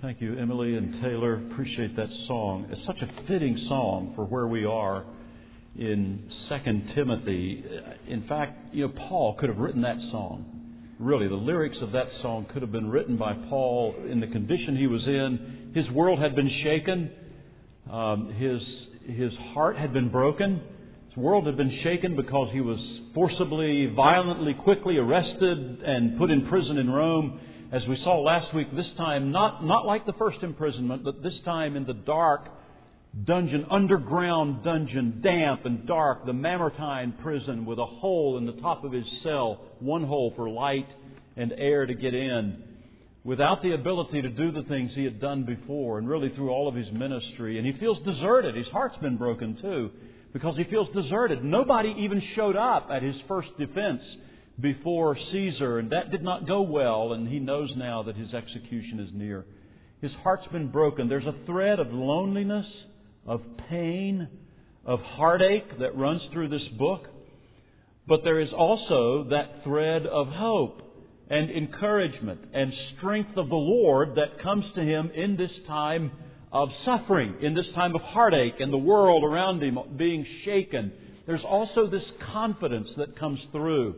Thank you, Emily and Taylor. Appreciate that song. It's such a fitting song for where we are in 2 Timothy. In fact, Paul could have written that song. Really, the lyrics of that song could have been written by Paul in the condition he was in. His world had been shaken. His heart had been broken. His world had been shaken because he was forcibly, violently, quickly arrested and put in prison in Rome. As we saw last week, this time not like the first imprisonment, but this time in the dark dungeon, underground dungeon, damp and dark, the Mamertine prison with a hole in the top of his cell, one hole for light and air to get in, without the ability to do the things he had done before and really through all of his ministry. And he feels deserted. His heart's been broken too because he feels deserted. Nobody even showed up at his first defense before Caesar, and that did not go well, and he knows now that his execution is near. His heart's been broken. There's a thread of loneliness, of pain, of heartache that runs through this book. But there is also that thread of hope and encouragement and strength of the Lord that comes to him in this time of suffering, in this time of heartache and the world around him being shaken. There's also this confidence that comes through.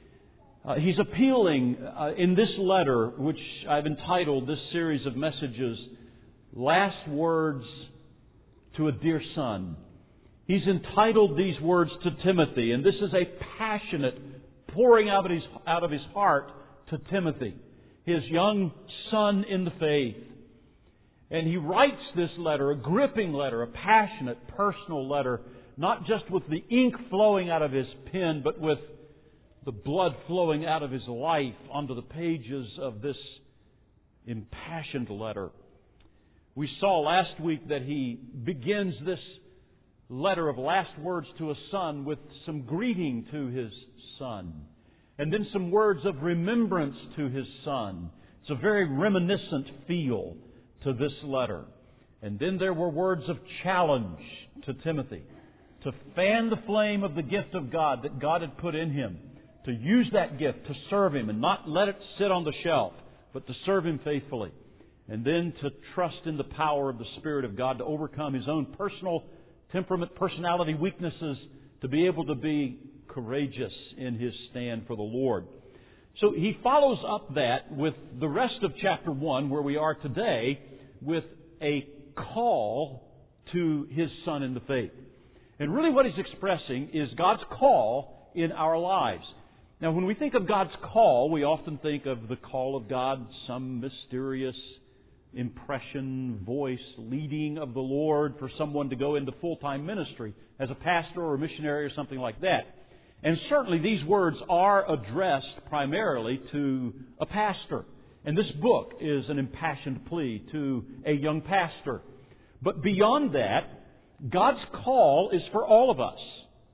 He's appealing in this letter, which I've entitled this series of messages, Last Words to a Dear Son. He's entitled these words to Timothy, and this is a passionate pouring out of his heart to Timothy, his young son in the faith. And he writes this letter, a gripping letter, a passionate, personal letter, not just with the ink flowing out of his pen, but with the blood flowing out of his life onto the pages of this impassioned letter. We saw last week that he begins this letter of last words to a son with some greeting to his son, and then some words of remembrance to his son. It's a very reminiscent feel to this letter. And then there were words of challenge to Timothy to fan the flame of the gift of God that God had put in him, to use that gift to serve Him and not let it sit on the shelf, but to serve Him faithfully. And then to trust in the power of the Spirit of God to overcome his own personal temperament, personality weaknesses, to be able to be courageous in his stand for the Lord. So he follows up that with the rest of chapter 1, where we are today, with a call to his son in the faith. And really what he's expressing is God's call in our lives. Now, when we think of God's call, we often think of the call of God, some mysterious impression, voice, leading of the Lord for someone to go into full-time ministry as a pastor or a missionary or something like that. And certainly these words are addressed primarily to a pastor. And this book is an impassioned plea to a young pastor. But beyond that, God's call is for all of us.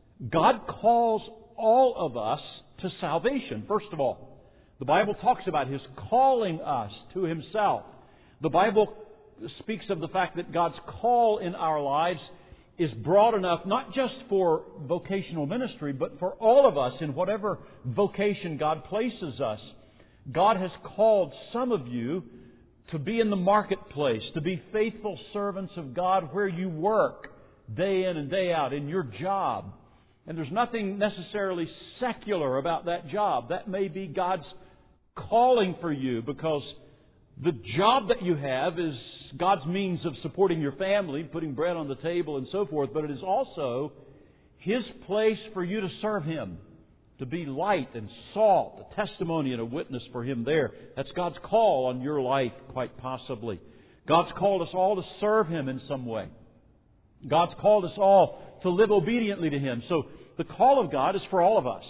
God calls all of us to salvation, first of all. The Bible talks about His calling us to Himself. The Bible speaks of the fact that God's call in our lives is broad enough, not just for vocational ministry, but for all of us in whatever vocation God places us. God has called some of you to be in the marketplace, to be faithful servants of God where you work, day in and day out, in your job. And there's nothing necessarily secular about that job. That may be God's calling for you, because the job that you have is God's means of supporting your family, putting bread on the table and so forth. But it is also His place for you to serve Him, to be light and salt, a testimony and a witness for Him there. That's God's call on your life, quite possibly. God's called us all to serve Him in some way. God's called us all to live obediently to Him. So the call of God is for all of us.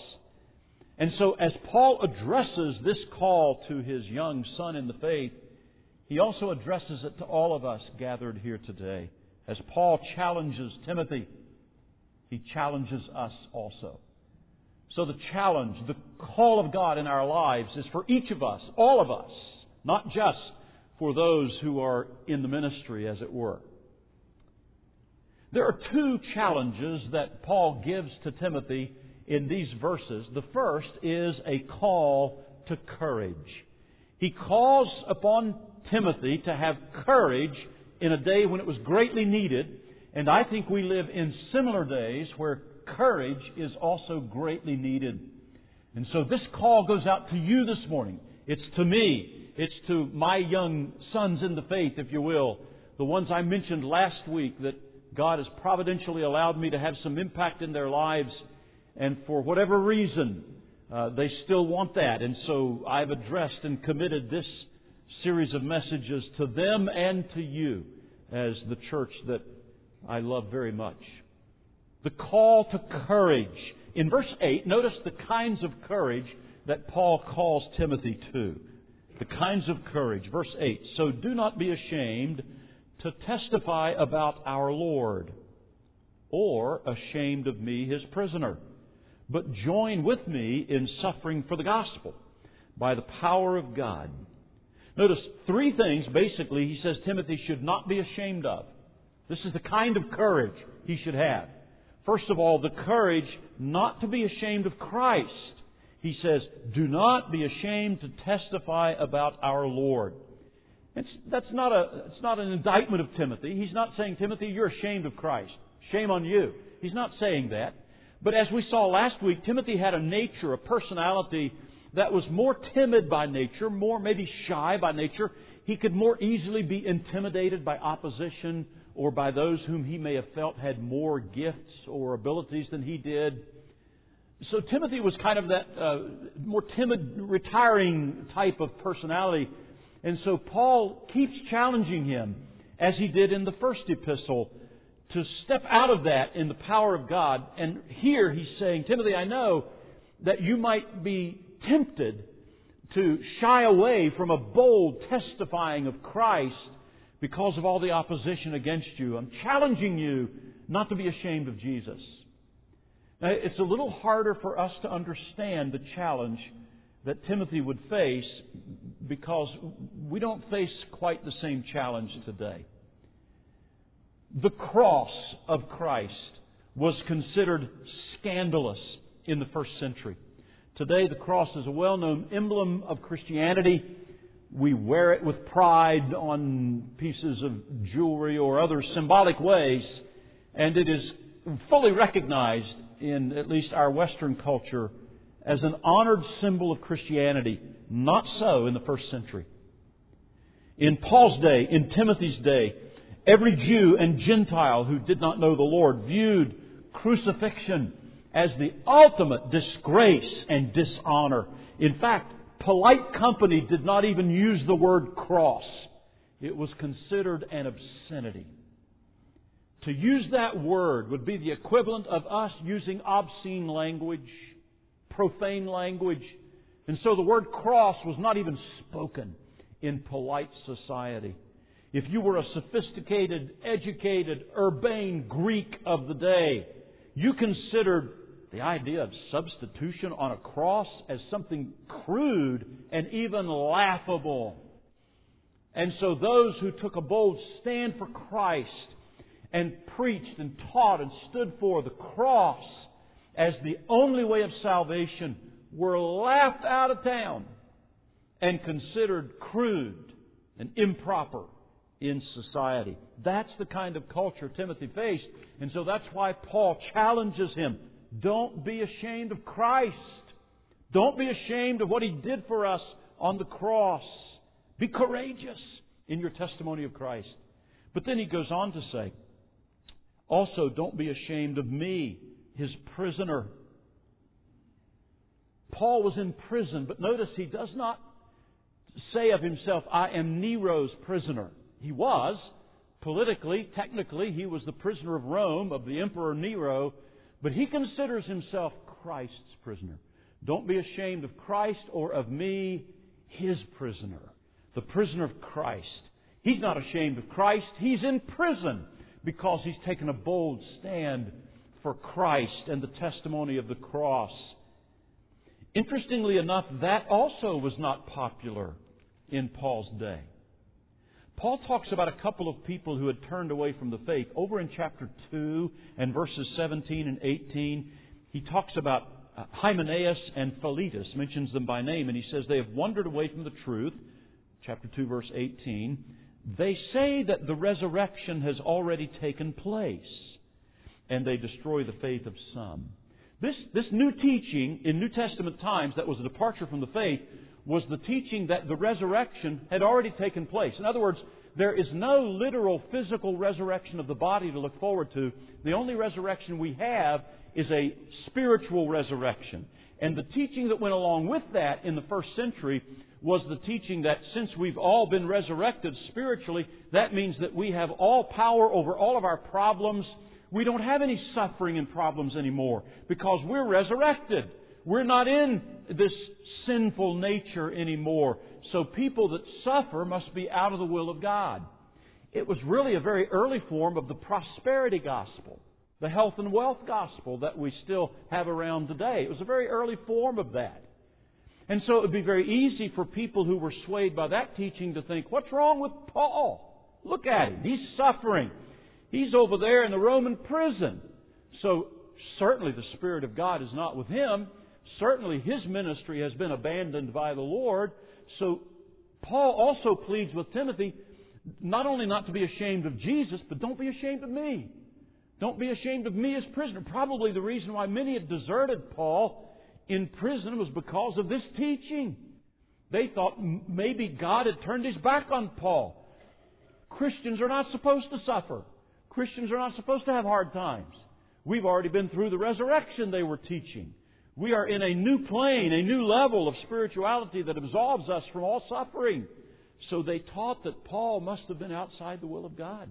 And so as Paul addresses this call to his young son in the faith, he also addresses it to all of us gathered here today. As Paul challenges Timothy, he challenges us also. So the challenge, the call of God in our lives is for each of us, all of us, not just for those who are in the ministry, as it were. There are two challenges that Paul gives to Timothy in these verses. The first is a call to courage. He calls upon Timothy to have courage in a day when it was greatly needed. And I think we live in similar days where courage is also greatly needed. And so this call goes out to you this morning. It's to me. It's to my young sons in the faith, if you will. The ones I mentioned last week that God has providentially allowed me to have some impact in their lives. And for whatever reason, they still want that. And so I've addressed and committed this series of messages to them and to you as the church that I love very much. The call to courage. In verse 8, notice the kinds of courage that Paul calls Timothy to. The kinds of courage. Verse 8, so do not be ashamed to testify about our Lord, or ashamed of me, His prisoner, but join with me in suffering for the gospel by the power of God. Notice three things, basically, he says Timothy should not be ashamed of. This is the kind of courage he should have. First of all, the courage not to be ashamed of Christ. He says, do not be ashamed to testify about our Lord. It's not an indictment of Timothy. He's not saying, Timothy, you're ashamed of Christ. Shame on you. He's not saying that. But as we saw last week, Timothy had a nature, a personality that was more timid by nature, more maybe shy by nature. He could more easily be intimidated by opposition or by those whom he may have felt had more gifts or abilities than he did. So Timothy was kind of that more timid, retiring type of personality. And so Paul keeps challenging him, as he did in the first epistle, to step out of that in the power of God. And here he's saying, Timothy, I know that you might be tempted to shy away from a bold testifying of Christ because of all the opposition against you. I'm challenging you not to be ashamed of Jesus. Now, it's a little harder for us to understand the challenge that Timothy would face because we don't face quite the same challenge today. The cross of Christ was considered scandalous in the first century. Today, the cross is a well-known emblem of Christianity. We wear it with pride on pieces of jewelry or other symbolic ways, and it is fully recognized in at least our Western culture as an honored symbol of Christianity. Not so in the first century. In Paul's day, in Timothy's day, every Jew and Gentile who did not know the Lord viewed crucifixion as the ultimate disgrace and dishonor. In fact, polite company did not even use the word cross. It was considered an obscenity. To use that word would be the equivalent of us using obscene language, profane language. And so the word cross was not even spoken in polite society. If you were a sophisticated, educated, urbane Greek of the day, you considered the idea of substitution on a cross as something crude and even laughable. And so those who took a bold stand for Christ and preached and taught and stood for the cross as the only way of salvation were laughed out of town and considered crude and improper in society. That's the kind of culture Timothy faced. And so that's why Paul challenges him. Don't be ashamed of Christ. Don't be ashamed of what He did for us on the cross. Be courageous in your testimony of Christ. But then he goes on to say, also don't be ashamed of me, His prisoner. Paul was in prison, but notice he does not say of himself, I am Nero's prisoner. He was. Politically, technically, he was the prisoner of Rome, of the Emperor Nero, but he considers himself Christ's prisoner. Don't be ashamed of Christ or of me, His prisoner. The prisoner of Christ. He's not ashamed of Christ. He's in prison because he's taken a bold stand for Christ and the testimony of the cross. Interestingly enough, that also was not popular in Paul's day. Paul talks about a couple of people who had turned away from the faith. Over in chapter 2 and verses 17 and 18, he talks about Hymenaeus and Philetus, mentions them by name, and he says they have wandered away from the truth, chapter 2, verse 18, they say that the resurrection has already taken place, and they destroy the faith of some. This new teaching in New Testament times that was a departure from the faith was the teaching that the resurrection had already taken place. In other words, there is no literal physical resurrection of the body to look forward to. The only resurrection we have is a spiritual resurrection. And the teaching that went along with that in the first century was the teaching that since we've all been resurrected spiritually, that means that we have all power over all of our problems. We don't have any suffering and problems anymore because we're resurrected. We're not in this sinful nature anymore. So people that suffer must be out of the will of God. It was really a very early form of the prosperity gospel, the health and wealth gospel that we still have around today. It was a very early form of that. And so it would be very easy for people who were swayed by that teaching to think, what's wrong with Paul? Look at him. He's suffering. He's over there in the Roman prison. So certainly the Spirit of God is not with him. Certainly his ministry has been abandoned by the Lord. So Paul also pleads with Timothy not only not to be ashamed of Jesus, but don't be ashamed of me. Don't be ashamed of me as prisoner. Probably the reason why many had deserted Paul in prison was because of this teaching. They thought maybe God had turned His back on Paul. Christians are not supposed to suffer. Christians are not supposed to have hard times. We've already been through the resurrection they were teaching. We are in a new plane, a new level of spirituality that absolves us from all suffering. So they taught that Paul must have been outside the will of God.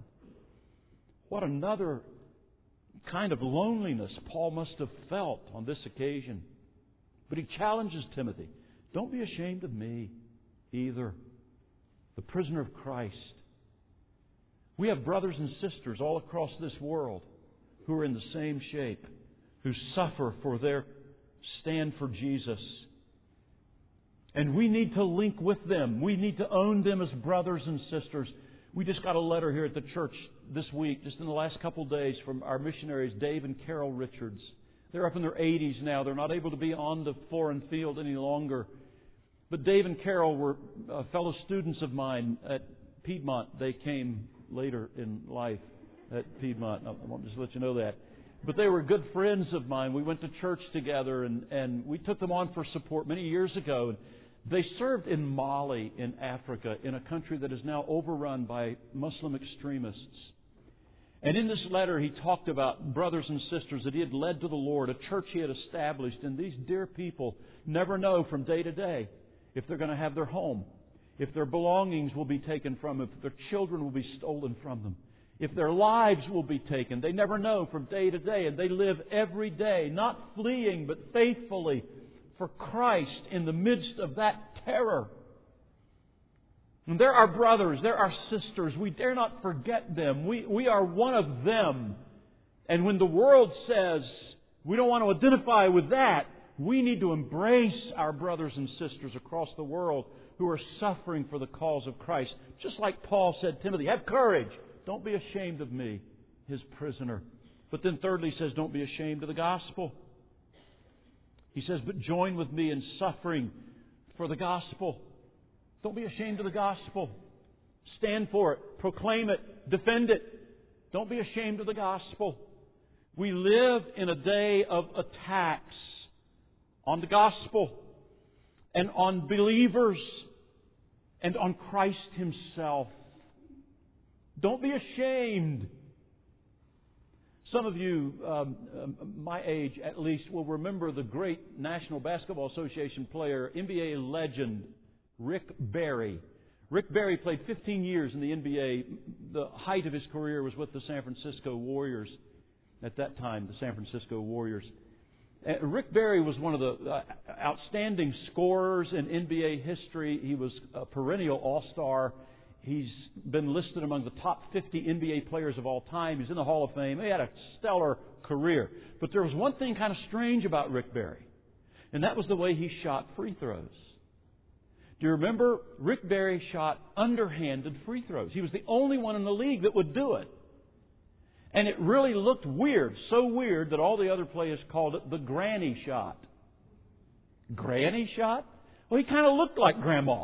What another kind of loneliness Paul must have felt on this occasion. But he challenges Timothy, don't be ashamed of me either, the prisoner of Christ. We have brothers and sisters all across this world who are in the same shape, who suffer for their stand for Jesus. And we need to link with them. We need to own them as brothers and sisters. We just got a letter here at the church this week, just in the last couple of days, from our missionaries, Dave and Carol Richards. They're up in their 80s now. They're not able to be on the foreign field any longer. But Dave and Carol were fellow students of mine at Piedmont. They came later in life at Piedmont. I want to just let you know that. But they were good friends of mine. We went to church together, and we took them on for support many years ago. They served in Mali in Africa, in a country that is now overrun by Muslim extremists. And in this letter, he talked about brothers and sisters that he had led to the Lord, a church he had established. And these dear people never know from day to day if they're going to have their home, if their belongings will be taken from them, if their children will be stolen from them, if their lives will be taken. They never know from day to day. And they live every day, not fleeing, but faithfully for Christ in the midst of that terror. And they're our brothers, they're our sisters. We dare not forget them. We are one of them. And when the world says we don't want to identify with that, we need to embrace our brothers and sisters across the world who are suffering for the cause of Christ. Just like Paul said, Timothy, have courage. Don't be ashamed of me, his prisoner. But then thirdly, he says, don't be ashamed of the gospel. He says, but join with me in suffering for the gospel. Don't be ashamed of the gospel. Stand for it. Proclaim it. Defend it. Don't be ashamed of the gospel. We live in a day of attacks on the gospel and on believers and on Christ Himself. Don't be ashamed. Some of you, my age at least, will remember the great National Basketball Association player, NBA legend, Rick Barry. Rick Barry played 15 years in the NBA. The height of his career was with the San Francisco Warriors. At that time, the San Francisco Warriors. Rick Barry was one of the outstanding scorers in NBA history. He was a perennial all-star. He's been listed among the top 50 NBA players of all time. He's in the Hall of Fame. He had a stellar career. But there was one thing kind of strange about Rick Barry, and that was the way he shot free throws. Do you remember? Rick Barry shot underhanded free throws. He was the only one in the league that would do it. And it really looked weird, so weird that all the other players called it the granny shot. Granny shot? Well, he kind of looked like Grandma.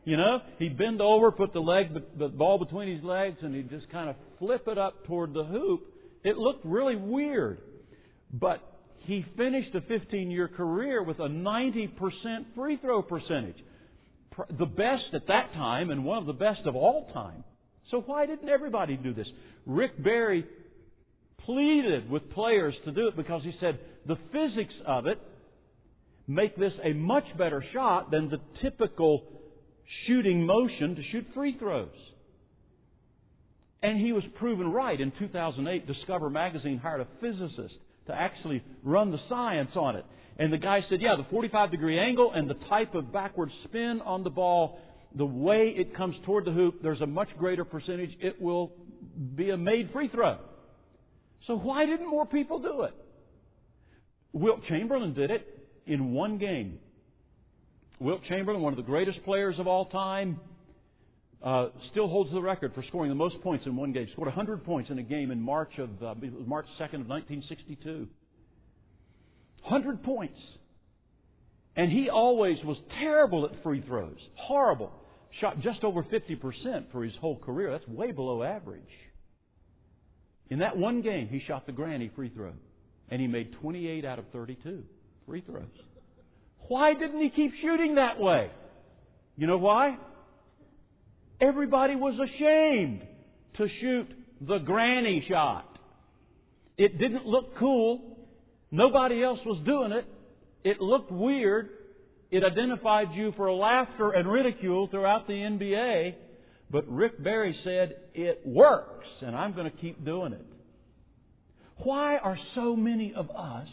You know, he'd bend over, put the ball between his legs, and he'd just kind of flip it up toward the hoop. It looked really weird. But he finished a 15-year career with a 90% free throw percentage. The best at that time and one of the best of all time. So why didn't everybody do this? Rick Barry pleaded with players to do it because he said the physics of it make this a much better shot than the typical shooting motion to shoot free throws. And he was proven right. In 2008, Discover magazine hired a physicist to actually run the science on it. And the guy said, yeah, the 45-degree angle and the type of backward spin on the ball, the way it comes toward the hoop, there's a much greater percentage. It will be a made free throw. So why didn't more people do it? Wilt Chamberlain did it in one game. Wilt Chamberlain, one of the greatest players of all time, still holds the record for scoring the most points in one game. He scored 100 points in a game in March 2nd of 1962. 100 points. And he always was terrible at free throws. Horrible. Shot just over 50% for his whole career. That's way below average. In that one game, he shot the granny free throw. And he made 28 out of 32 free throws. Why didn't he keep shooting that way? You know why? Everybody was ashamed to shoot the granny shot. It didn't look cool. Nobody else was doing it. It looked weird. It identified you for laughter and ridicule throughout the NBA. But Rick Barry said, it works, and I'm going to keep doing it. Why are so many of us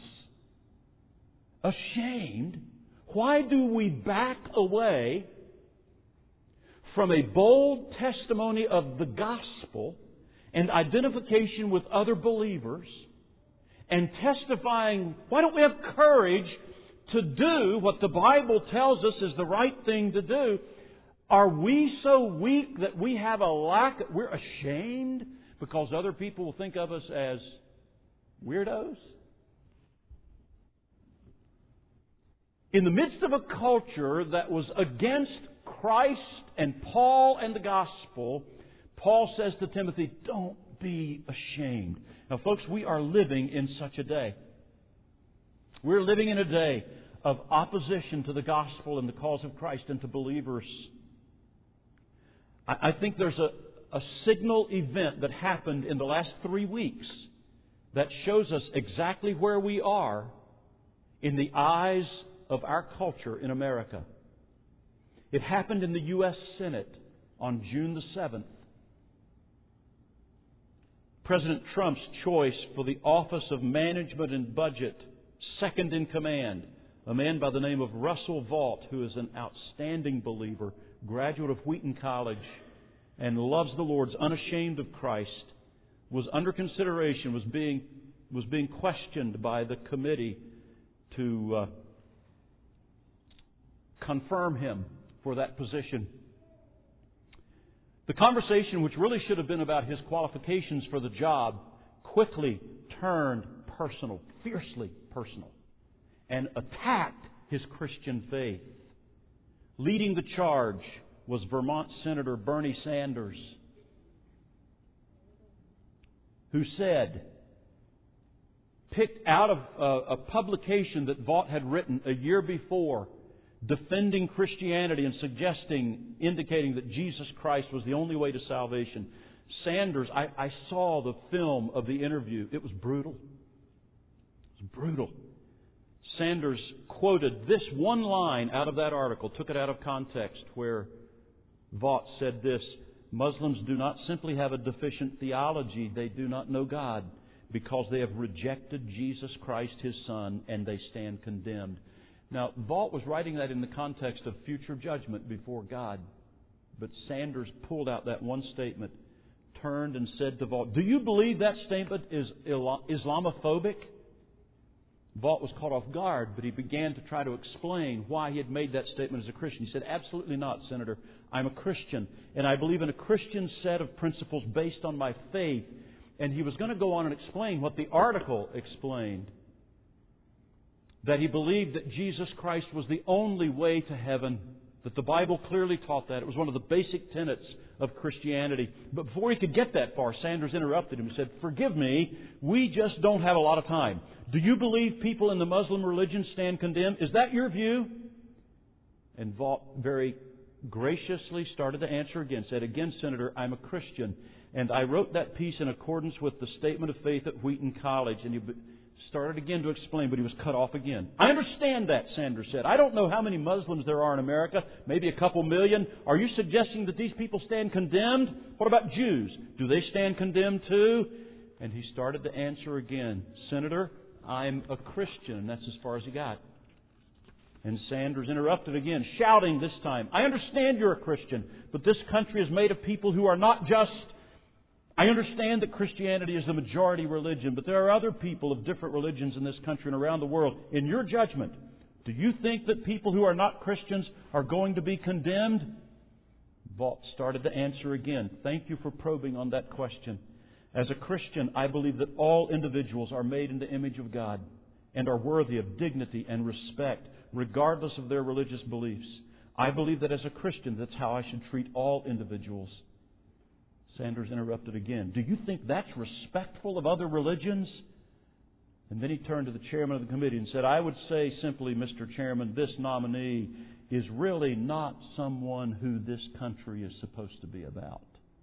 ashamed? Why do we back away from a bold testimony of the gospel and identification with other believers and testifying? Why don't we have courage to do what the Bible tells us is the right thing to do? Are we so weak that we have we're ashamed because other people will think of us as weirdos? In the midst of a culture that was against Christ and Paul and the gospel, Paul says to Timothy, don't be ashamed. Now, folks, we are living in such a day. We're living in a day of opposition to the gospel and the cause of Christ and to believers. I think there's a signal event that happened in the last 3 weeks that shows us exactly where we are in the eyes of our culture in America. It happened in the U.S. Senate on June the 7th. President Trump's choice for the Office of Management and Budget, second in command, a man by the name of Russell Vought, who is an outstanding believer, graduate of Wheaton College, and loves the Lord, is unashamed of Christ, was under consideration, was being questioned by the committee to confirm him for that position. The conversation, which really should have been about his qualifications for the job, quickly turned personal, fiercely personal, and attacked his Christian faith. Leading the charge was Vermont Senator Bernie Sanders, who said, picked out of a publication that Vought had written a year before, defending Christianity and indicating that Jesus Christ was the only way to salvation. Sanders, I saw the film of the interview. It was brutal. It was brutal. Sanders quoted this one line out of that article, took it out of context, where Vought said this: Muslims do not simply have a deficient theology, they do not know God, because they have rejected Jesus Christ, His Son, and they stand condemned. Now, Vought was writing that in the context of future judgment before God. But Sanders pulled out that one statement, turned and said to Vought, do you believe that statement is Islamophobic? Vought was caught off guard, but he began to try to explain why he had made that statement as a Christian. He said, absolutely not, Senator. I'm a Christian, and I believe in a Christian set of principles based on my faith. And he was going to go on and explain what the article explained, that he believed that Jesus Christ was the only way to heaven that the Bible clearly taught that. It was one of the basic tenets of Christianity. But before he could get that far, Sanders interrupted him and said, "Forgive me, we just don't have a lot of time. Do you believe people in the Muslim religion stand condemned? Is that your view?" And Vaught very graciously started to answer again, said, "Again, Senator, I'm a Christian, and I wrote that piece in accordance with the Statement of Faith at Wheaton College." And he started again to explain, but he was cut off again. "I understand that," Sanders said. "I don't know how many Muslims there are in America, maybe a couple million. Are you suggesting that these people stand condemned? What about Jews? Do they stand condemned too?" And he started to answer again, "Senator, I'm a Christian," and that's as far as he got. And Sanders interrupted again, shouting this time, "I understand you're a Christian, but this country is made of people who are not just. I understand that Christianity is the majority religion, but there are other people of different religions in this country and around the world. In your judgment, do you think that people who are not Christians are going to be condemned?" Vaught started to answer again. "Thank you for probing on that question. As a Christian, I believe that all individuals are made in the image of God and are worthy of dignity and respect, regardless of their religious beliefs. I believe that as a Christian, that's how I should treat all individuals." Sanders interrupted again. "Do you think that's respectful of other religions?" And then he turned to the chairman of the committee and said, "I would say simply, Mr. Chairman, this nominee is really not someone who this country is supposed to be about."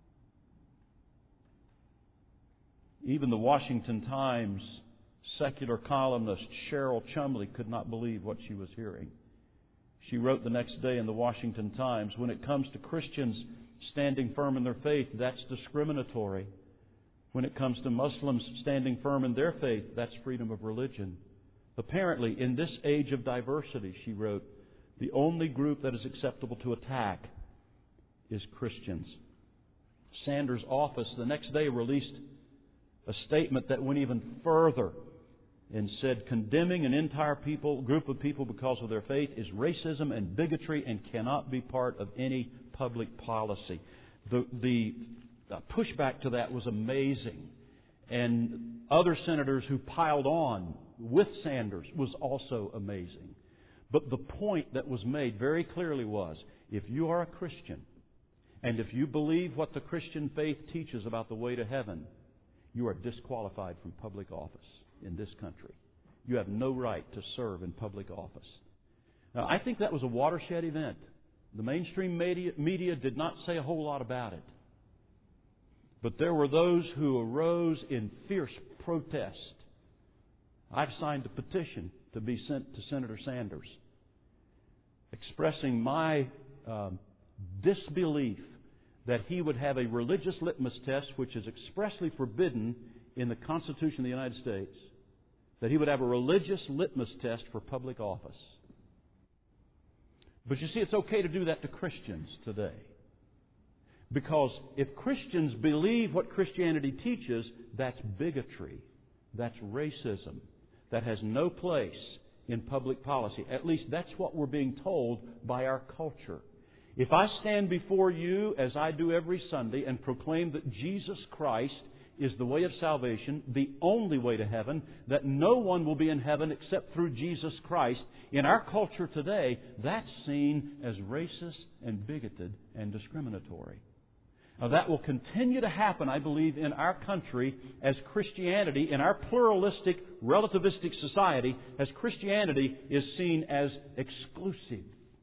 Even the Washington Times secular columnist Cheryl Chumley could not believe what she was hearing. She wrote the next day in the Washington Times, "When it comes to Christians standing firm in their faith, that's discriminatory. When it comes to Muslims standing firm in their faith, that's freedom of religion. Apparently, in this age of diversity," she wrote, "the only group that is acceptable to attack is Christians." Sanders' office the next day released a statement that went even further and said condemning an entire group of people because of their faith is racism and bigotry and cannot be part of any public policy. The pushback to that was amazing. And other senators who piled on with Sanders was also amazing. But the point that was made very clearly was, if you are a Christian, and if you believe what the Christian faith teaches about the way to heaven, you are disqualified from public office in this country. You have no right to serve in public office. Now, I think that was a watershed event. The mainstream media did not say a whole lot about it. But there were those who arose in fierce protest. I've signed a petition to be sent to Senator Sanders, expressing my disbelief that he would have a religious litmus test, which is expressly forbidden in the Constitution of the United States, that he would have a religious litmus test for public office. But you see, it's okay to do that to Christians today. Because if Christians believe what Christianity teaches, that's bigotry, that's racism, that has no place in public policy. At least that's what we're being told by our culture. If I stand before you, as I do every Sunday, and proclaim that Jesus Christ is the way of salvation, the only way to heaven, that no one will be in heaven except through Jesus Christ, in our culture today, that's seen as racist and bigoted and discriminatory. Now, that will continue to happen, I believe, in our country as Christianity, in our pluralistic, relativistic society, as Christianity is seen as exclusive.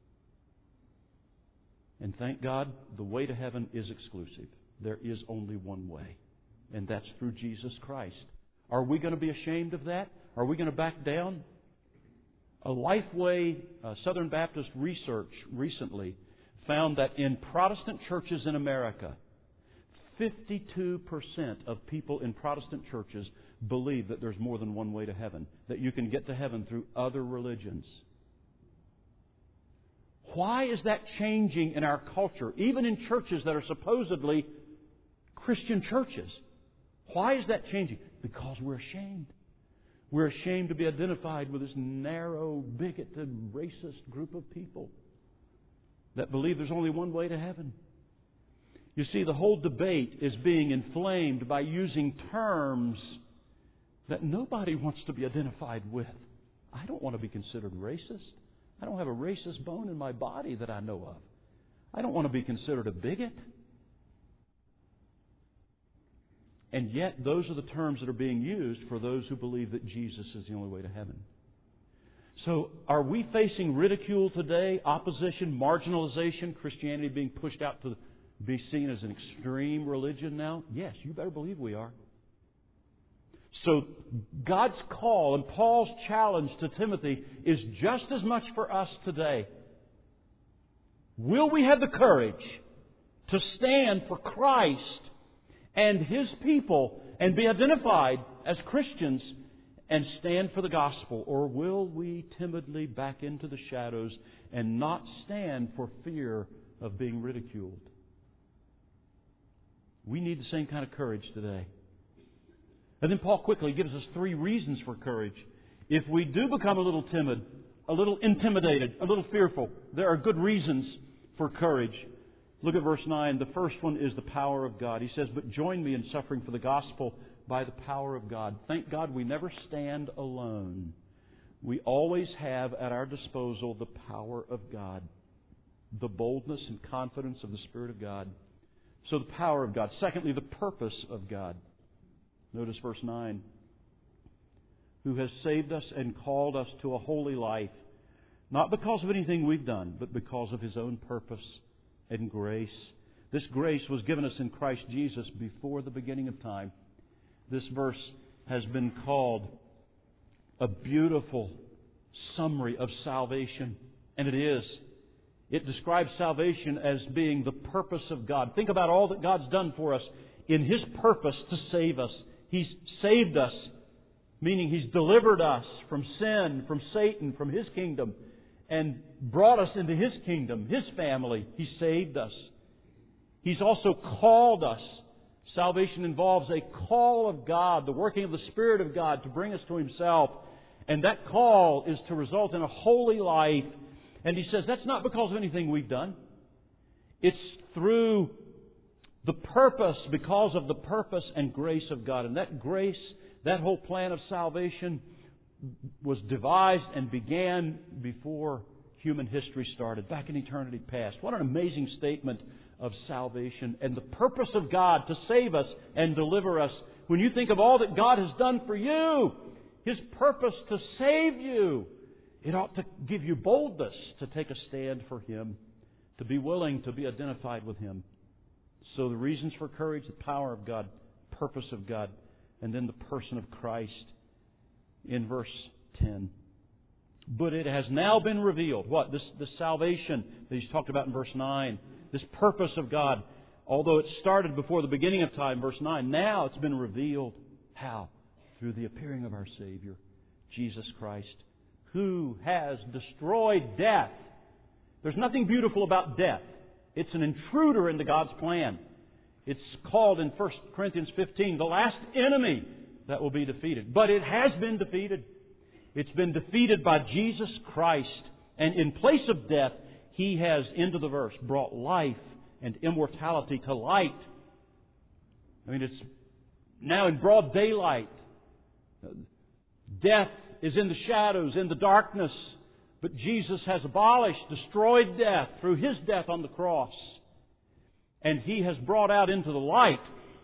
And thank God, the way to heaven is exclusive. There is only one way, and that's through Jesus Christ. Are we going to be ashamed of that? Are we going to back down? A Lifeway Southern Baptist research recently found that in Protestant churches in America, 52% of people in Protestant churches believe that there's more than one way to heaven, that you can get to heaven through other religions. Why is that changing in our culture, even in churches that are supposedly Christian churches? Why is that changing? Because we're ashamed. We're ashamed to be identified with this narrow, bigoted, racist group of people that believe there's only one way to heaven. You see, the whole debate is being inflamed by using terms that nobody wants to be identified with. I don't want to be considered racist. I don't have a racist bone in my body that I know of. I don't want to be considered a bigot. And yet, those are the terms that are being used for those who believe that Jesus is the only way to heaven. So, are we facing ridicule today, opposition, marginalization, Christianity being pushed out to be seen as an extreme religion now? Yes, you better believe we are. So, God's call and Paul's challenge to Timothy is just as much for us today. Will we have the courage to stand for Christ and His people and be identified as Christians and stand for the gospel? Or will we timidly back into the shadows and not stand for fear of being ridiculed? We need the same kind of courage today. And then Paul quickly gives us 3 reasons for courage. If we do become a little timid, a little intimidated, a little fearful, there are good reasons for courage. Look at verse 9. The first one is the power of God. He says, "But join me in suffering for the gospel by the power of God." Thank God we never stand alone. We always have at our disposal the power of God, the boldness and confidence of the Spirit of God. So the power of God. Secondly, the purpose of God. Notice verse 9. "Who has saved us and called us to a holy life, not because of anything we've done, but because of His own purpose and grace." This grace was given us in Christ Jesus before the beginning of time. This verse has been called a beautiful summary of salvation, and it is. It describes salvation as being the purpose of God. Think about all that God's done for us in His purpose to save us. He's saved us, meaning He's delivered us from sin, from Satan, from his kingdom, and brought us into His kingdom, His family. He saved us. He's also called us. Salvation involves a call of God, the working of the Spirit of God to bring us to Himself. And that call is to result in a holy life. And He says that's not because of anything we've done. It's through the purpose, because of the purpose and grace of God. And that grace, that whole plan of salvation was devised and began before human history started, back in eternity past. What an amazing statement of salvation and the purpose of God to save us and deliver us. When you think of all that God has done for you, His purpose to save you, it ought to give you boldness to take a stand for Him, to be willing to be identified with Him. So the reasons for courage, the power of God, purpose of God, and then the person of Christ in verse 10. "But it has now been revealed." What? This salvation that He's talked about in verse 9. This purpose of God, although it started before the beginning of time, verse 9, now it's been revealed. How? Through the appearing of our Savior, Jesus Christ, who has destroyed death. There's nothing beautiful about death. It's an intruder into God's plan. It's called in 1 Corinthians 15 the last enemy that will be defeated. But it has been defeated. It's been defeated by Jesus Christ. And in place of death, He has, into the verse, brought life and immortality to light. I mean, it's now in broad daylight. Death is in the shadows, in the darkness. But Jesus has abolished, destroyed death through His death on the cross. And He has brought out into the light,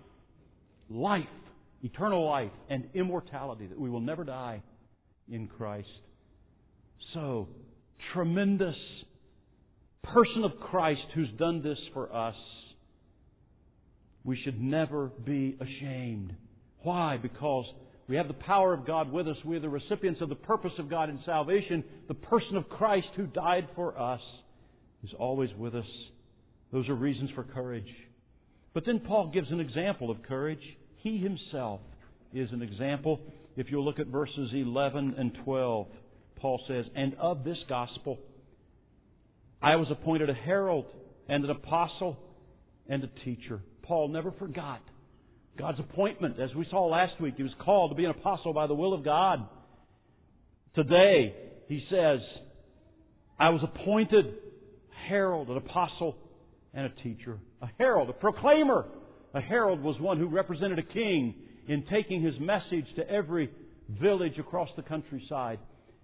eternal life, and immortality, that we will never die in Christ. So, tremendous person of Christ who's done this for us. We should never be ashamed. Why? Because we have the power of God with us. We're the recipients of the purpose of God in salvation. The person of Christ who died for us is always with us. Those are reasons for courage. But then Paul gives an example of courage. He Himself is an example. If you'll look at verses 11 and 12, Paul says, "And of this gospel I was appointed a herald and an apostle and a teacher." Paul never forgot God's appointment. As we saw last week, he was called to be an apostle by the will of God. Today, he says, I was appointed herald, an apostle, and a teacher. A herald, a proclaimer. A herald was one who represented a king in taking his message to every village across the countryside.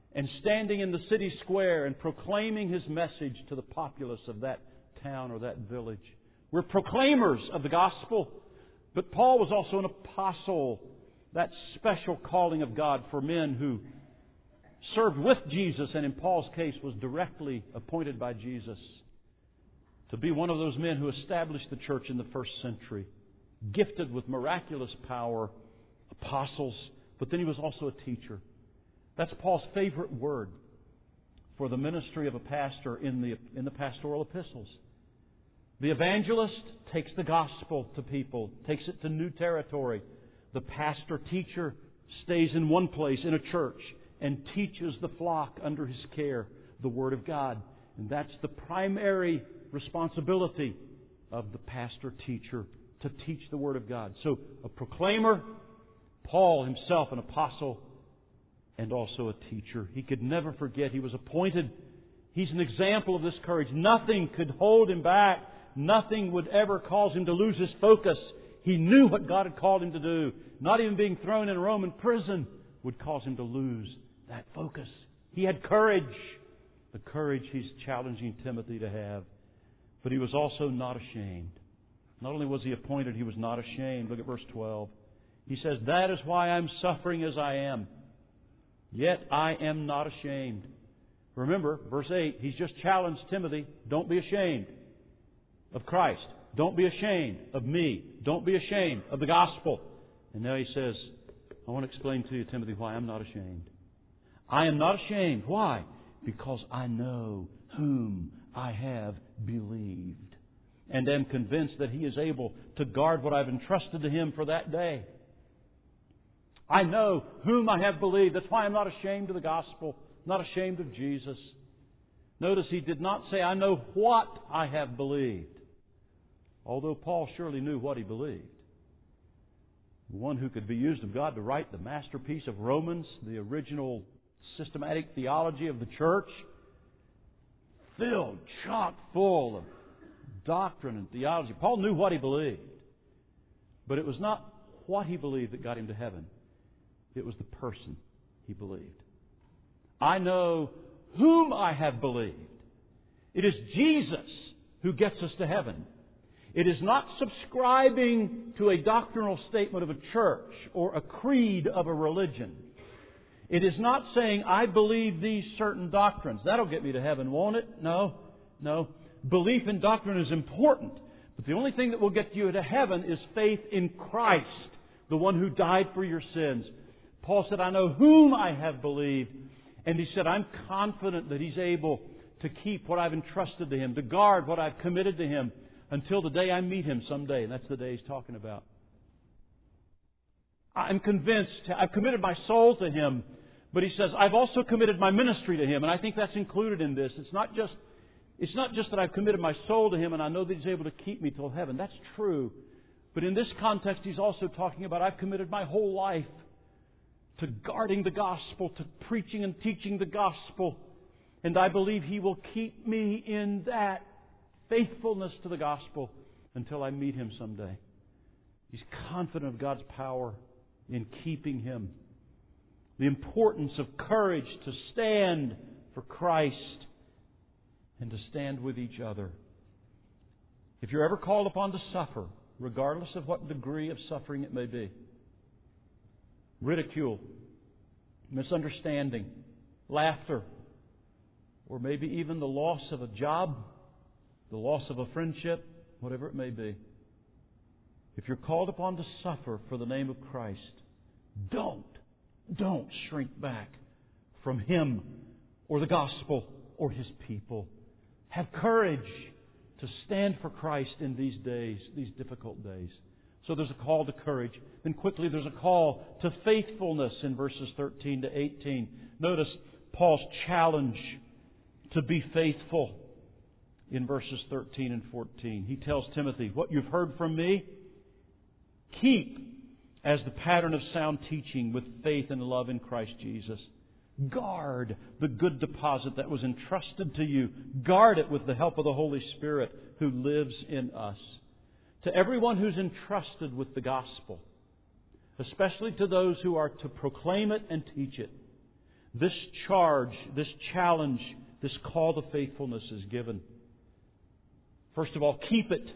and standing in the city square and proclaiming His message to the populace of that town or that village. We're proclaimers of the gospel. But Paul was also an apostle, that special calling of God for men who served with Jesus, and in Paul's case was directly appointed by Jesus to be one of those men who established the church in the first century, gifted with miraculous power, apostles, but then he was also a teacher. That's Paul's favorite word for the ministry of a pastor in the pastoral epistles. The evangelist takes the gospel to people, takes it to new territory. The pastor-teacher stays in one place in a church and teaches the flock under his care the Word of God. And that's the primary responsibility of the pastor-teacher, to teach the Word of God. So a proclaimer, Paul himself an apostle, and also a teacher. He could never forget he was appointed. He's an example of this courage. Nothing could hold him back. Nothing would ever cause him to lose his focus. He knew what God had called him to do. Not even being thrown in a Roman prison would cause him to lose that focus. He had courage. The courage he's challenging Timothy to have. But he was also not ashamed. Not only was he appointed, he was not ashamed. Look at verse 12. He says, "That is why I'm suffering as I am. Yet I am not ashamed." Remember, verse 8, he's just challenged Timothy, don't be ashamed of Christ. Don't be ashamed of me. Don't be ashamed of the gospel. And now he says, I want to explain to you, Timothy, why I'm not ashamed. I am not ashamed. Why? Because I know whom I have believed, and am convinced that He is able to guard what I've entrusted to Him for that day. I know whom I have believed. That's why I'm not ashamed of the gospel, not ashamed of Jesus. Notice he did not say, I know what I have believed. Although Paul surely knew what he believed. The one who could be used of God to write the masterpiece of Romans, the original systematic theology of the church, filled, chock full of doctrine and theology. Paul knew what he believed. But it was not what he believed that got him to heaven. It was the person he believed. I know whom I have believed. It is Jesus who gets us to heaven. It is not subscribing to a doctrinal statement of a church or a creed of a religion. It is not saying, I believe these certain doctrines. That'll get me to heaven, won't it? No. Belief in doctrine is important. But the only thing that will get you to heaven is faith in Christ, the one who died for your sins. Paul said, I know whom I have believed. And he said, I'm confident that He's able to keep what I've entrusted to Him, to guard what I've committed to Him until the day I meet Him someday. And that's the day he's talking about. I'm convinced, I've committed my soul to Him. But he says, I've also committed my ministry to Him. And I think that's included in this. It's not just that I've committed my soul to Him and I know that He's able to keep me till heaven. That's true. But in this context, he's also talking about I've committed my whole life to guarding the gospel, to preaching and teaching the gospel. And I believe He will keep me in that faithfulness to the gospel until I meet Him someday. He's confident of God's power in keeping him. The importance of courage to stand for Christ and to stand with each other. If you're ever called upon to suffer, regardless of what degree of suffering it may be, ridicule, misunderstanding, laughter, or maybe even the loss of a job, the loss of a friendship, whatever it may be. If you're called upon to suffer for the name of Christ, don't shrink back from Him or the gospel or His people. Have courage to stand for Christ in these days, these difficult days. So there's a call to courage. Then quickly there's a call to faithfulness in verses 13 to 18. Notice Paul's challenge to be faithful in verses 13 and 14. He tells Timothy, what you've heard from me, keep as the pattern of sound teaching with faith and love in Christ Jesus. Guard the good deposit that was entrusted to you. Guard it with the help of the Holy Spirit who lives in us. To everyone who's entrusted with the gospel, especially to those who are to proclaim it and teach it, this charge, this challenge, this call to faithfulness is given. First of all, keep it.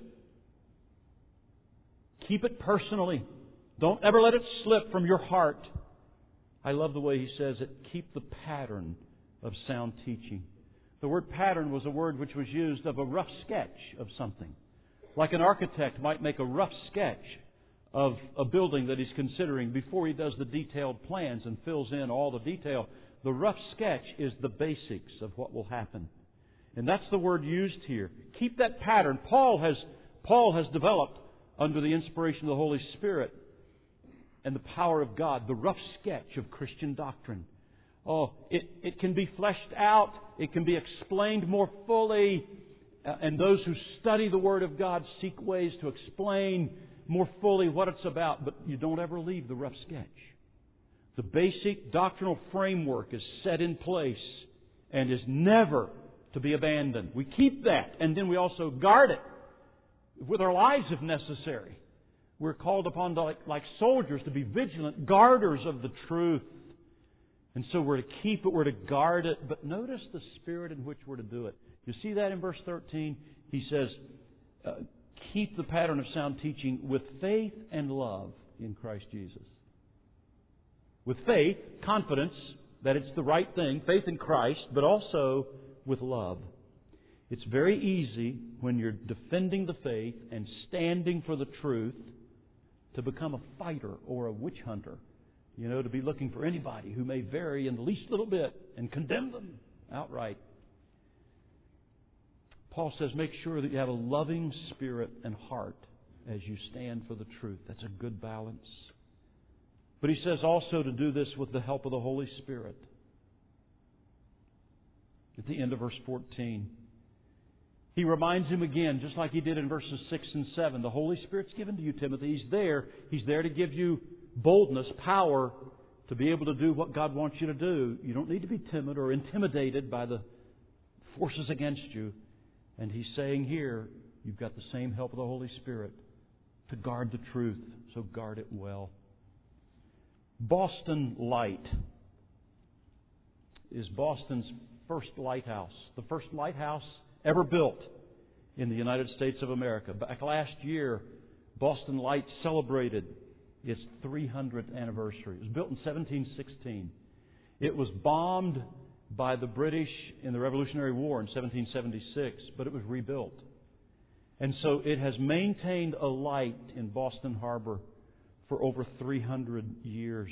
Keep it personally. Don't ever let it slip from your heart. I love the way he says it. Keep the pattern of sound teaching. The word pattern was a word which was used of a rough sketch of something. Like an architect might make a rough sketch of a building that he's considering before he does the detailed plans and fills in all the detail. The rough sketch is the basics of what will happen. And that's the word used here. Keep that pattern. Paul has developed, under the inspiration of the Holy Spirit and the power of God, the rough sketch of Christian doctrine. Oh, it can be fleshed out. It can be explained more fully. And those who study the Word of God seek ways to explain more fully what it's about. But you don't ever leave the rough sketch. The basic doctrinal framework is set in place and is never to be abandoned. We keep that, and then we also guard it with our lives if necessary. We're called upon to, like soldiers, to be vigilant guarders of the truth. And so we're to keep it, we're to guard it. But notice the spirit in which we're to do it. You see that in verse 13? He says, keep the pattern of sound teaching with faith and love in Christ Jesus. With faith, confidence that it's the right thing, faith in Christ, but also with love. It's very easy when you're defending the faith and standing for the truth to become a fighter or a witch hunter. You know, to be looking for anybody who may vary in the least little bit and condemn them outright. Paul says, make sure that you have a loving spirit and heart as you stand for the truth. That's a good balance. But he says also to do this with the help of the Holy Spirit. At the end of verse 14, he reminds him again, just like he did in verses 6 and 7. The Holy Spirit's given to you, Timothy. He's there. He's there to give you boldness, power to be able to do what God wants you to do. You don't need to be timid or intimidated by the forces against you. And he's saying here, you've got the same help of the Holy Spirit to guard the truth. So guard it well. Boston Light is Boston's first lighthouse. The first lighthouse ever built in the United States of America. Back last year, Boston Light celebrated its 300th anniversary. It was built in 1716. It was bombed by the British in the Revolutionary War in 1776, but it was rebuilt. And so it has maintained a light in Boston Harbor for over 300 years.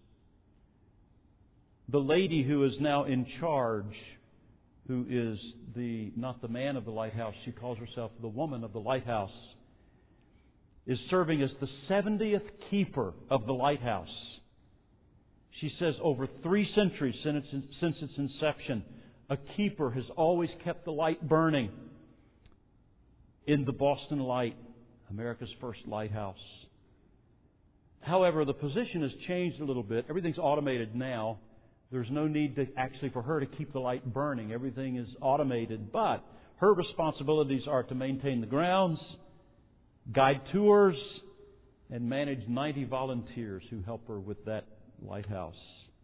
The lady who is now in charge, who is not the man of the lighthouse, she calls herself the woman of the lighthouse, is serving as the 70th keeper of the lighthouse. She says over 3 centuries since its inception, a keeper has always kept the light burning in the Boston Light, America's first lighthouse. However, the position has changed a little bit. Everything's automated now. There's no need for her to keep the light burning. Everything is automated. But her responsibilities are to maintain the grounds, guide tours, and manage 90 volunteers who help her with that lighthouse.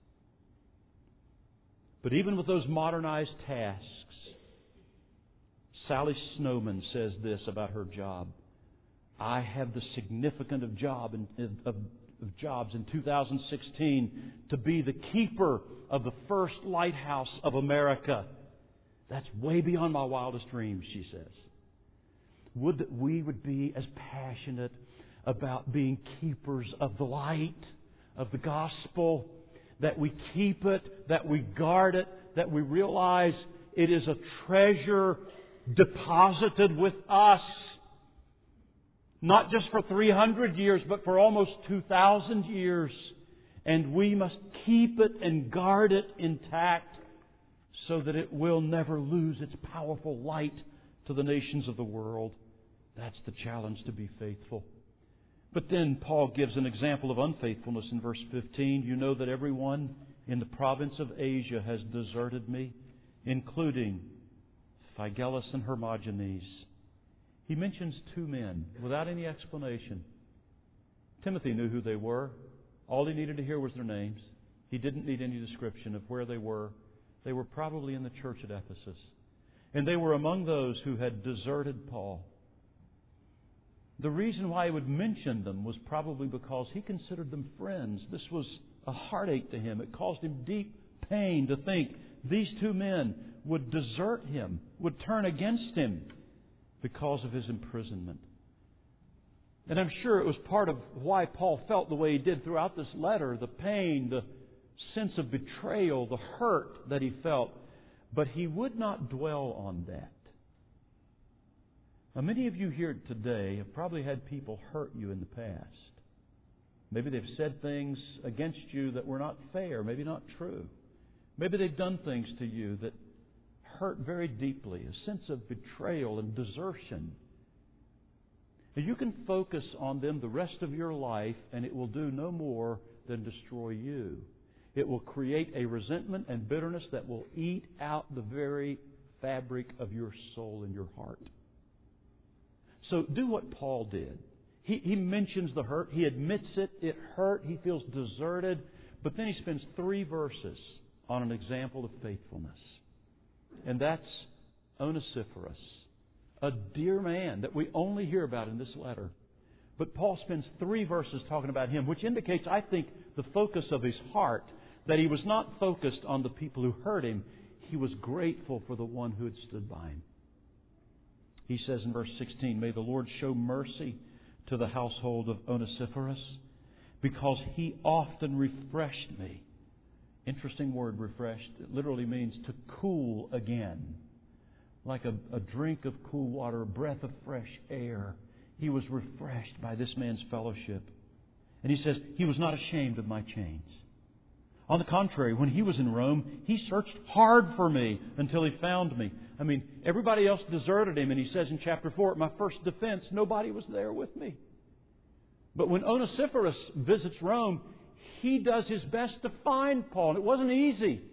But even with those modernized tasks, Sally Snowman says this about her job. I have the significant of jobs in 2016 to be the keeper of the first lighthouse of America. That's way beyond my wildest dreams, she says. Would that we would be as passionate about being keepers of the light, of the gospel, that we keep it, that we guard it, that we realize it is a treasure deposited with us, not just for 300 years, but for almost 2,000 years. And we must keep it and guard it intact so that it will never lose its powerful light to the nations of the world. That's the challenge, to be faithful. But then Paul gives an example of unfaithfulness in verse 15. You know that everyone in the province of Asia has deserted me, including Phygellus and Hermogenes. He mentions 2 men without any explanation. Timothy knew who they were. All he needed to hear was their names. He didn't need any description of where they were. They were probably in the church at Ephesus. And they were among those who had deserted Paul. The reason why he would mention them was probably because he considered them friends. This was a heartache to him. It caused him deep pain to think these two men would desert him, would turn against him because of his imprisonment. And I'm sure it was part of why Paul felt the way he did throughout this letter, the pain, the sense of betrayal, the hurt that he felt. But he would not dwell on that. Now, many of you here today have probably had people hurt you in the past. Maybe they've said things against you that were not fair, maybe not true. Maybe they've done things to you that hurt very deeply, a sense of betrayal and desertion. Now, you can focus on them the rest of your life, and it will do no more than destroy you. It will create a resentment and bitterness that will eat out the very fabric of your soul and your heart. So do what Paul did. He mentions the hurt. He admits it. It hurt. He feels deserted. But then he spends 3 verses on an example of faithfulness. And that's Onesiphorus, a dear man that we only hear about in this letter. But Paul spends 3 verses talking about him, which indicates, I think, the focus of his heart, that he was not focused on the people who hurt him. He was grateful for the one who had stood by him. He says in verse 16, "May the Lord show mercy to the household of Onesiphorus, because he often refreshed me." Interesting word, refreshed. It literally means to cool again. Like a drink of cool water, a breath of fresh air. He was refreshed by this man's fellowship. And he says, he was not ashamed of my chains. On the contrary, when he was in Rome, he searched hard for me until he found me. I mean, everybody else deserted him. And he says in chapter 4, at my first defense, nobody was there with me. But when Onesiphorus visits Rome, he does his best to find Paul. And it wasn't easy.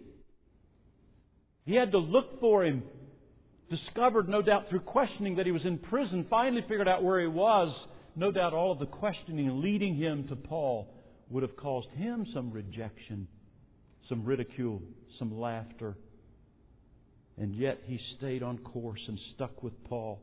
He had to look for him. Discovered, no doubt, through questioning that he was in prison. Finally figured out where he was. No doubt all of the questioning leading him to Paul would have caused him some rejection, some ridicule, some laughter. And yet he stayed on course and stuck with Paul.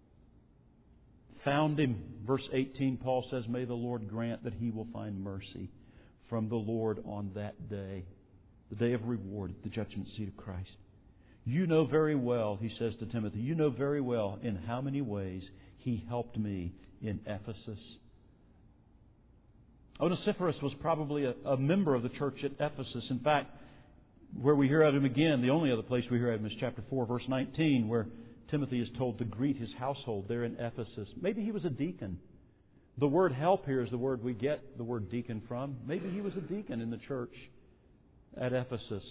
Found him. Verse 18, Paul says, "May the Lord grant that he will find mercy from the Lord on that day," the day of reward, the judgment seat of Christ. "You know very well," he says to Timothy, "you know very well in how many ways he helped me in Ephesus." Onesiphorus was probably a member of the church at Ephesus. In fact, where we hear of him again, the only other place we hear of him is chapter 4, verse 19, where Timothy is told to greet his household there in Ephesus. Maybe he was a deacon. The word help here is the word we get the word deacon from. Maybe he was a deacon in the church at Ephesus.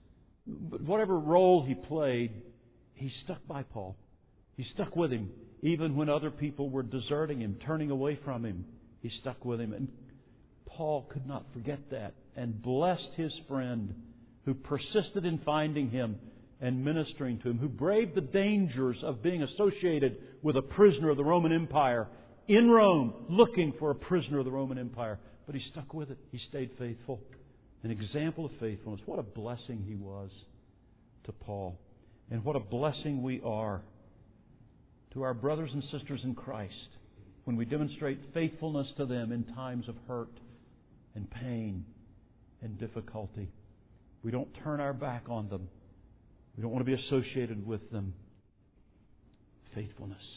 But whatever role he played, he stuck by Paul. He stuck with him. Even when other people were deserting him, turning away from him, he stuck with him. And Paul could not forget that and blessed his friend who persisted in finding him and ministering to him, who braved the dangers of being associated with a prisoner of the Roman Empire in Rome, looking for a prisoner of the Roman Empire. But he stuck with it. He stayed faithful. An example of faithfulness. What a blessing he was to Paul. And what a blessing we are to our brothers and sisters in Christ when we demonstrate faithfulness to them in times of hurt and pain and difficulty. We don't turn our back on them. We don't want to be associated with them. Faithfulness.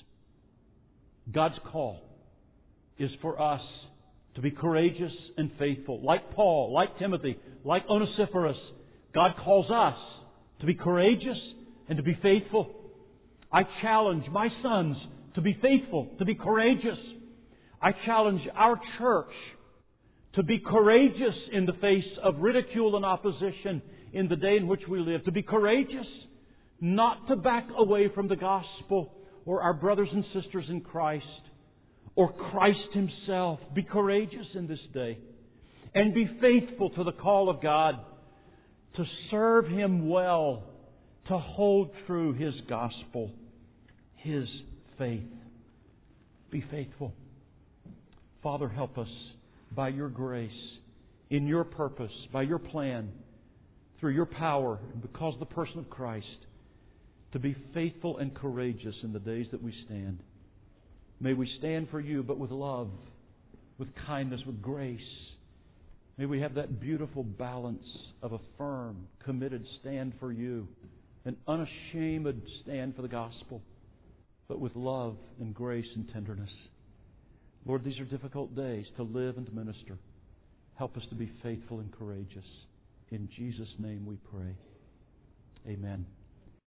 God's call is for us to be courageous and faithful. Like Paul, like Timothy, like Onesiphorus. God calls us to be courageous and to be faithful. I challenge my sons to be faithful, to be courageous. I challenge our church to be courageous in the face of ridicule and opposition in the day in which we live. To be courageous, not to back away from the gospel or our brothers and sisters in Christ or Christ Himself. Be courageous in this day and be faithful to the call of God to serve Him well, to hold true His gospel, His faith. Be faithful. Father, help us by Your grace in Your purpose, by Your plan, through Your power, and because of the person of Christ, to be faithful and courageous in the days that we stand. May we stand for You, but with love, with kindness, with grace. May we have that beautiful balance of a firm, committed stand for You, an unashamed stand for the gospel, but with love and grace and tenderness. Lord, these are difficult days to live and to minister. Help us to be faithful and courageous. In Jesus' name we pray. Amen.